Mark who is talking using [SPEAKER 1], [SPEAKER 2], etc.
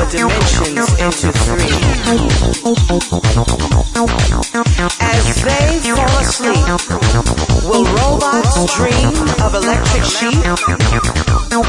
[SPEAKER 1] dimensions into three. As they fall asleep, will robots dream of electric sheep?